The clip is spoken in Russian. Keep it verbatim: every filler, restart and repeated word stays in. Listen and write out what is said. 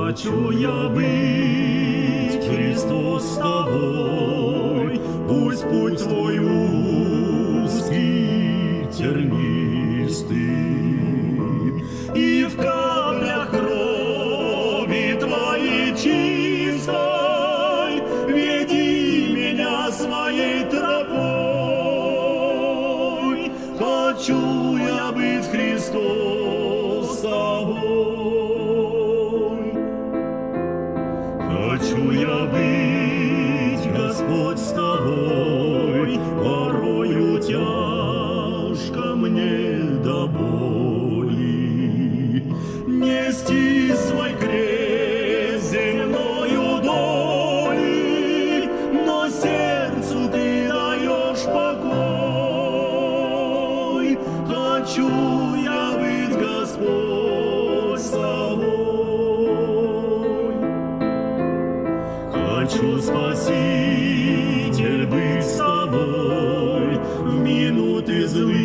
Хочу я быть, Христос, с тобой, пусть путь твой узкий, тернистый, и в каплях крови твоей чистой веди меня своей тропой. Хочу я быть, Христос, с тобой. Хочу я быть, Господь, с тобой, порою тяжко мне до боли нести свой крест земною доли, но сердцу ты даешь покой. Хочу я быть, Господь, с тобой. Хочу, Спаситель, быть с тобой в минуты злые.